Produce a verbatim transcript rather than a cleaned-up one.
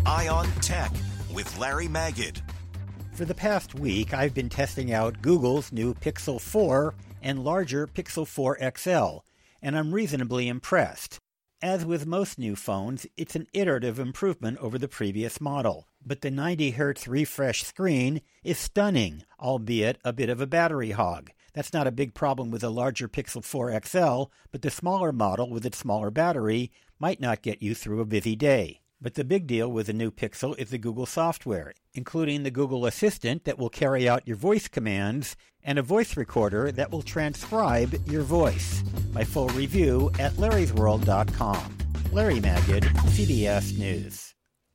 Eye on Tech with Larry Magid. For the past week, I've been testing out Google's new Pixel four and larger Pixel four X L, and I'm reasonably impressed. As with most new phones, it's an iterative improvement over the previous model, but the ninety hertz refresh screen is stunning, albeit a bit of a battery hog. That's not a big problem with a larger Pixel four X L, but the smaller model with its smaller battery might not get you through a busy day. But the big deal with the new Pixel is the Google software, including the Google Assistant that will carry out your voice commands and a voice recorder that will transcribe your voice. My full review at larrys world dot com. Larry Magid, C B S News.